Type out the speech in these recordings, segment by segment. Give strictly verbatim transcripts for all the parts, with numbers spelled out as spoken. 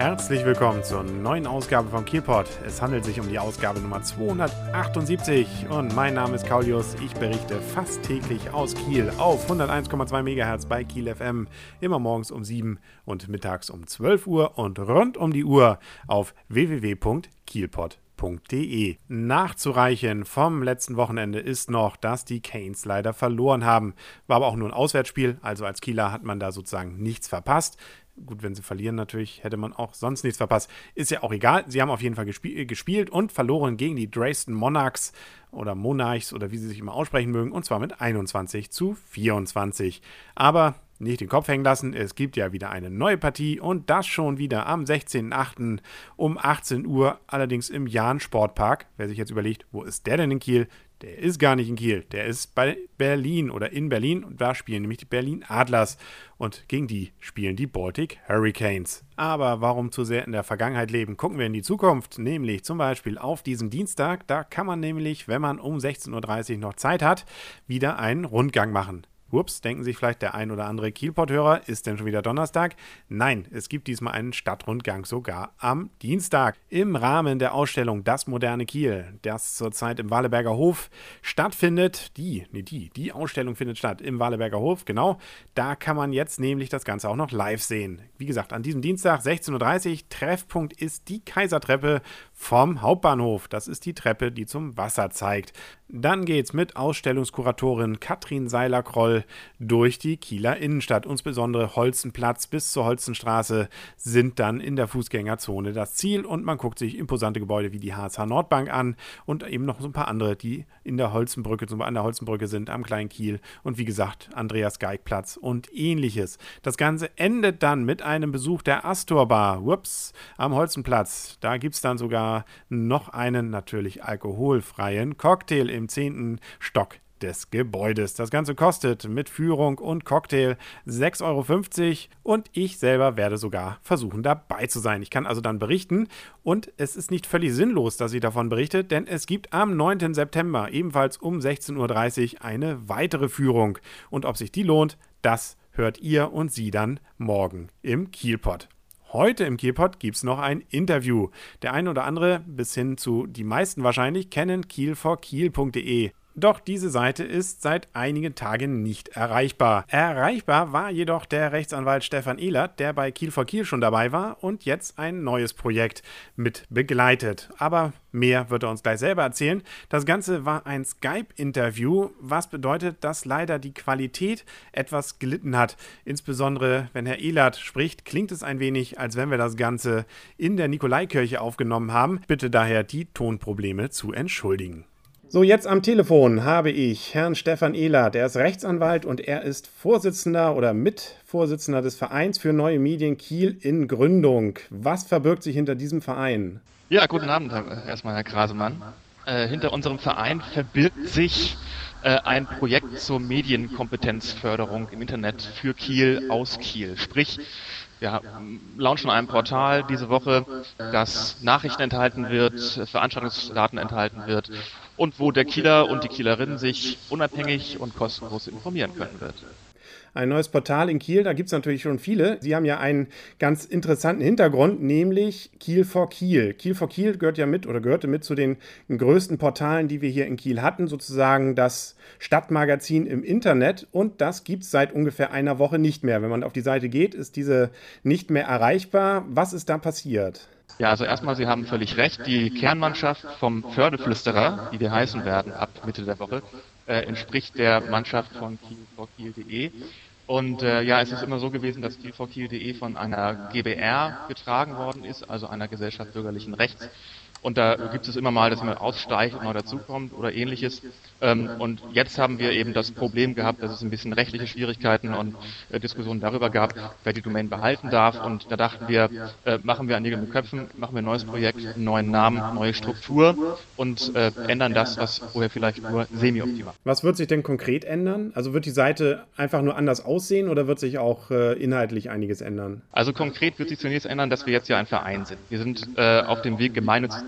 Herzlich willkommen zur neuen Ausgabe vom Kielpot. Es handelt sich um die Ausgabe Nummer zweihundertachtundsiebzig und mein Name ist Kaulius. Ich berichte fast täglich aus Kiel auf hunderteins Komma zwei Megahertz bei Kiel F M, immer morgens um sieben und mittags um zwölf Uhr und rund um die Uhr auf w w w punkt kielpot punkt d e. Nachzureichen vom letzten Wochenende ist noch, dass die Canes leider verloren haben. War aber auch nur ein Auswärtsspiel, also als Kieler hat man da sozusagen nichts verpasst. Gut, wenn sie verlieren natürlich, hätte man auch sonst nichts verpasst. Ist ja auch egal. Sie haben auf jeden Fall gesp- gespielt und verloren gegen die Dresden Monarchs oder Monarchs oder wie sie sich immer aussprechen mögen. Und zwar mit einundzwanzig zu vierundzwanzig. Aber nicht den Kopf hängen lassen. Es gibt ja wieder eine neue Partie und das schon wieder am sechzehnten achten um achtzehn Uhr. Allerdings im Jahn Sportpark. Wer sich jetzt überlegt, wo ist der denn in Kiel? Der ist gar nicht in Kiel, der ist bei Berlin oder in Berlin und da spielen nämlich die Berlin Adlers und gegen die spielen die Baltic Hurricanes. Aber warum zu sehr in der Vergangenheit leben? Gucken wir in die Zukunft, nämlich zum Beispiel auf diesen Dienstag. Da kann man nämlich, wenn man um sechzehn Uhr dreißig noch Zeit hat, wieder einen Rundgang machen. Ups, denken sich vielleicht der ein oder andere Kielpot-Hörer, ist denn schon wieder Donnerstag? Nein, es gibt diesmal einen Stadtrundgang sogar am Dienstag. Im Rahmen der Ausstellung Das moderne Kiel, das zurzeit im Waleberger Hof stattfindet. Die, nee, die, die Ausstellung findet statt im Waleberger Hof, genau. Da kann man jetzt nämlich das Ganze auch noch live sehen. Wie gesagt, an diesem Dienstag, sechzehn Uhr dreißig, Treffpunkt ist die Kaisertreppe vom Hauptbahnhof. Das ist die Treppe, die zum Wasser zeigt. Dann geht's mit Ausstellungskuratorin Katrin Seiler-Kroll durch die Kieler Innenstadt. Insbesondere Holzenplatz bis zur Holzenstraße sind dann in der Fußgängerzone das Ziel und man guckt sich imposante Gebäude wie die H S H Nordbank an und eben noch so ein paar andere, die in der Holzenbrücke, zum Beispiel an der Holzenbrücke sind, am Kleinen Kiel und wie gesagt Andreas Geig-Platz und ähnliches. Das Ganze endet dann mit einem Besuch der Astor Bar, Whoops, am Holzenplatz. Da gibt's dann sogar noch einen natürlich alkoholfreien Cocktail im zehnten Stock des Gebäudes. Das Ganze kostet mit Führung und Cocktail sechs Euro fünfzig und ich selber werde sogar versuchen dabei zu sein. Ich kann also dann berichten und es ist nicht völlig sinnlos, dass ich davon berichte, denn es gibt am neunten September ebenfalls um sechzehn Uhr dreißig eine weitere Führung und ob sich die lohnt, das hört ihr und sie dann morgen im Kielpot. Heute im Kielpot gibt es noch ein Interview. Der eine oder andere, bis hin zu die meisten wahrscheinlich, kennen kiel for kiel punkt d e. Doch diese Seite ist seit einigen Tagen nicht erreichbar. Erreichbar war jedoch der Rechtsanwalt Stefan Ehlert, der bei Kiel for Kiel schon dabei war und jetzt ein neues Projekt mit begleitet. Aber mehr wird er uns gleich selber erzählen. Das Ganze war ein Skype-Interview, was bedeutet, dass leider die Qualität etwas gelitten hat. Insbesondere, wenn Herr Ehlert spricht, klingt es ein wenig, als wenn wir das Ganze in der Nikolaikirche aufgenommen haben. Bitte daher die Tonprobleme zu entschuldigen. So, jetzt am Telefon habe ich Herrn Stefan Ehlert. Er ist Rechtsanwalt und er ist Vorsitzender oder Mitvorsitzender des Vereins für neue Medien Kiel in Gründung. Was verbirgt sich hinter diesem Verein? Ja, guten Abend erstmal, Herr Grasemann. Äh, hinter unserem Verein verbirgt sich äh, ein Projekt zur Medienkompetenzförderung im Internet für Kiel aus Kiel. Sprich, wir launchen ein Portal diese Woche, das Nachrichten enthalten wird, Veranstaltungsdaten enthalten wird und wo der Kieler und die Kielerin sich unabhängig und kostenlos informieren können wird. Ein neues Portal in Kiel, da gibt es natürlich schon viele. Sie haben ja einen ganz interessanten Hintergrund, nämlich Kiel for Kiel. Kiel for Kiel gehört ja mit oder gehörte mit zu den größten Portalen, die wir hier in Kiel hatten, sozusagen das Stadtmagazin im Internet und das gibt es seit ungefähr einer Woche nicht mehr. Wenn man auf die Seite geht, ist diese nicht mehr erreichbar. Was ist da passiert? Ja, also erstmal, Sie haben völlig recht. Die Kernmannschaft vom Fördeflüsterer, die wir heißen werden ab Mitte der Woche, äh, entspricht der Mannschaft von kiel for kiel punkt d e. Und äh, ja, es ist immer so gewesen, dass kiel for kiel punkt d e von einer G b R getragen worden ist, also einer Gesellschaft bürgerlichen Rechts. Und da gibt es immer mal, dass jemand aussteigt und neu dazukommt oder ähnliches. Ähm, und jetzt haben wir eben das Problem gehabt, dass es ein bisschen rechtliche Schwierigkeiten und äh, Diskussionen darüber gab, wer die Domain behalten darf. Und da dachten wir, äh, machen wir an Nägeln mit Köpfen, machen wir ein neues Projekt, einen neuen Namen, neue Struktur und äh, ändern das, was vorher vielleicht nur semi-optimal. Was wird sich denn konkret ändern? Also wird die Seite einfach nur anders aussehen oder wird sich auch äh, inhaltlich einiges ändern? Also konkret wird sich zunächst ändern, dass wir jetzt ja ein Verein sind. Wir sind äh, auf dem Weg, gemeinnützig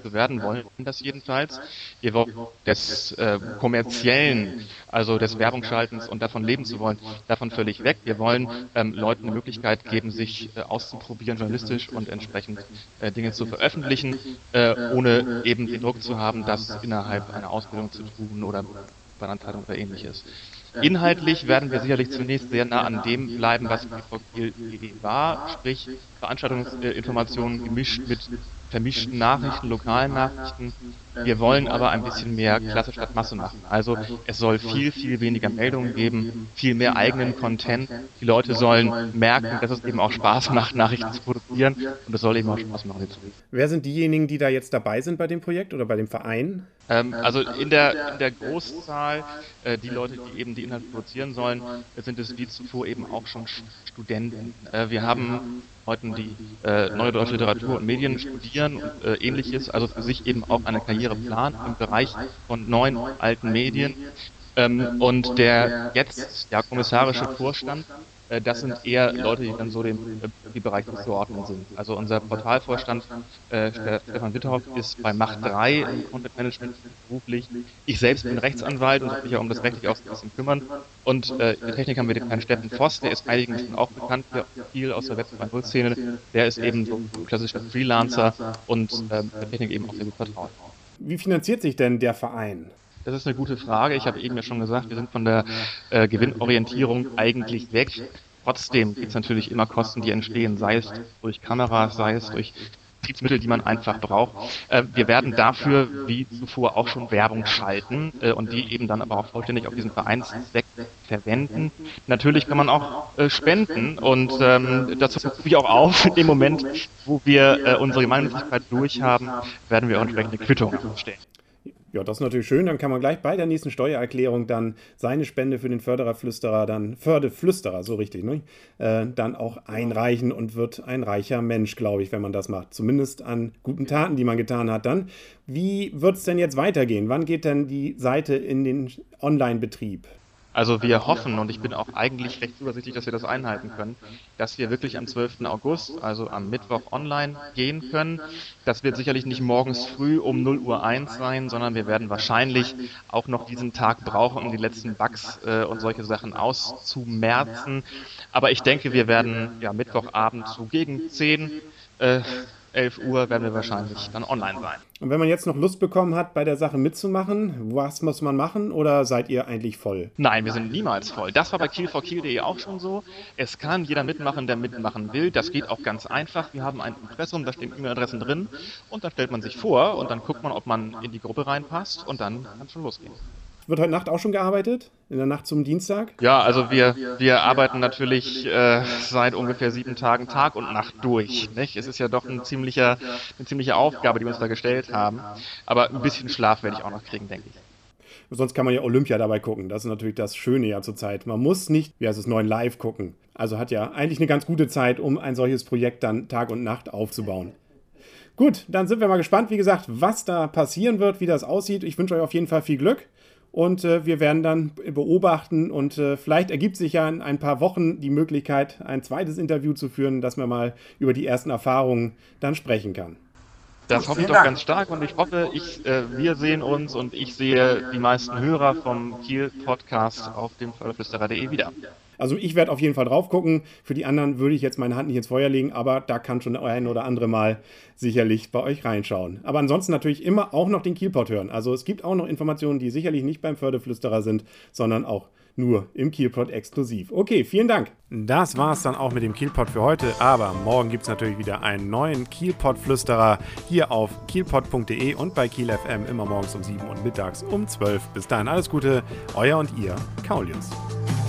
zu werden, wollen das jedenfalls. Wir wollen des äh, kommerziellen, also des Werbungsschaltens und davon leben zu wollen, davon völlig weg. Wir wollen ähm, Leuten eine Möglichkeit geben, sich äh, auszuprobieren, journalistisch und entsprechend äh, Dinge zu veröffentlichen, äh, ohne eben den Druck zu haben, das innerhalb einer Ausbildung zu tun oder Veranstaltung oder ähnliches. Inhaltlich werden wir sicherlich zunächst sehr nah an dem bleiben, was Kiel vor Kiel war, sprich Veranstaltungsinformationen gemischt mit vermischten Nachrichten, lokalen Nachrichten. Wir wollen aber ein bisschen mehr Klasse statt Masse machen. Also es soll viel, viel weniger Meldungen geben, viel mehr eigenen Content. Die Leute sollen merken, dass es eben auch Spaß macht, Nachrichten zu produzieren, und es soll eben auch Spaß machen. Wer sind diejenigen, die da jetzt dabei sind bei dem Projekt oder bei dem Verein? Ähm, also in der, in der Großzahl, äh, die Leute, die eben die Inhalte produzieren sollen, sind es wie zuvor eben auch schon Studenten. Äh, wir haben heute die äh, Neue Deutsche Literatur und Medien studieren und äh, ähnliches, also für sich eben auch eine Karriere planen im Bereich von neuen, alten Medien. Ähm, und der jetzt ja, kommissarische Vorstand, äh, das sind eher Leute, die dann so dem äh, die Bereich zuzuordnen sind. Also unser Portalvorstand, äh, Stefan Witthoff, ist bei Macht drei im Content Management beruflich. Ich selbst bin Rechtsanwalt und habe mich ja um das rechtlich auch ein bisschen kümmern. Und äh, in der Technik haben wir den Herrn Steffen Voss, der ist einigen schon auch bekannt, der viel aus der Web zwei Punkt null-Szene. Der ist eben so ein klassischer Freelancer und äh, der Technik eben auch sehr gut vertraut. Wie finanziert sich denn der Verein? Das ist eine gute Frage. Ich habe eben ja schon gesagt, wir sind von der äh, Gewinnorientierung eigentlich weg. Trotzdem gibt es natürlich immer Kosten, die entstehen, sei es durch Kameras, sei es durch Betriebsmittel, die man einfach braucht. Äh, wir werden dafür, wie zuvor, auch schon Werbung schalten äh, und die eben dann aber auch vollständig auf diesen Vereinszweck verwenden. Natürlich kann man auch äh, spenden und ähm, das rufe ich auch auf. In dem Moment, wo wir äh, unsere Gemeinnützigkeit durchhaben, werden wir auch entsprechende Quittung stellen. Ja, das ist natürlich schön. Dann kann man gleich bei der nächsten Steuererklärung dann seine Spende für den Fördererflüsterer, dann Förderflüsterer, so richtig, ne? Äh, dann auch einreichen und wird ein reicher Mensch, glaube ich, wenn man das macht. Zumindest an guten Taten, die man getan hat dann. Wie wird es denn jetzt weitergehen? Wann geht denn die Seite in den Online-Betrieb? Also wir hoffen, und ich bin auch eigentlich recht zuversichtlich, dass wir das einhalten können, dass wir wirklich am zwölften August, also am Mittwoch, online gehen können. Das wird sicherlich nicht morgens früh um null Uhr eins sein, sondern wir werden wahrscheinlich auch noch diesen Tag brauchen, um die letzten Bugs äh, und solche Sachen auszumerzen. Aber ich denke, wir werden ja Mittwochabend so gegen zehn, äh, elf Uhr werden wir wahrscheinlich dann online sein. Und wenn man jetzt noch Lust bekommen hat, bei der Sache mitzumachen, was muss man machen, oder seid ihr eigentlich voll? Nein, wir sind niemals voll. Das war bei Kiel vor Kiel punkt de auch schon so. Es kann jeder mitmachen, der mitmachen will. Das geht auch ganz einfach. Wir haben ein Impressum, da stehen E-Mail-Adressen drin und dann stellt man sich vor und dann guckt man, ob man in die Gruppe reinpasst und dann kann es schon losgehen. Wird heute Nacht auch schon gearbeitet? In der Nacht zum Dienstag? Ja, also wir, wir arbeiten natürlich äh, seit ungefähr sieben Tagen Tag und Nacht durch. Nicht? Es ist ja doch ein ziemlicher, eine ziemliche Aufgabe, die wir uns da gestellt haben. Aber ein bisschen Schlaf werde ich auch noch kriegen, denke ich. Sonst kann man ja Olympia dabei gucken. Das ist natürlich das Schöne ja zurzeit. Man muss nicht, wie heißt es, neun live gucken. Also hat ja eigentlich eine ganz gute Zeit, um ein solches Projekt dann Tag und Nacht aufzubauen. Gut, dann sind wir mal gespannt, wie gesagt, was da passieren wird, wie das aussieht. Ich wünsche euch auf jeden Fall viel Glück. Und äh, wir werden dann beobachten und äh, vielleicht ergibt sich ja in ein paar Wochen die Möglichkeit, ein zweites Interview zu führen, dass man mal über die ersten Erfahrungen dann sprechen kann. Das hoffe ich doch ganz stark und ich hoffe, ich, äh, wir sehen uns und ich sehe die meisten Hörer vom Kiel-Podcast auf dem Förderflüsterer punkt de wieder. Also ich werde auf jeden Fall drauf gucken. Für die anderen würde ich jetzt meine Hand nicht ins Feuer legen, aber da kann schon ein oder andere Mal sicherlich bei euch reinschauen. Aber ansonsten natürlich immer auch noch den Kielpot hören. Also es gibt auch noch Informationen, die sicherlich nicht beim Förderflüsterer sind, sondern auch nur im Kielpot exklusiv. Okay, vielen Dank. Das war es dann auch mit dem Kielpot für heute, aber morgen gibt es natürlich wieder einen neuen Kielpot-Flüsterer hier auf kielpot punkt de und bei Kiel F M immer morgens um sieben und mittags um zwölf. Bis dahin alles Gute, euer und ihr, Kaulius.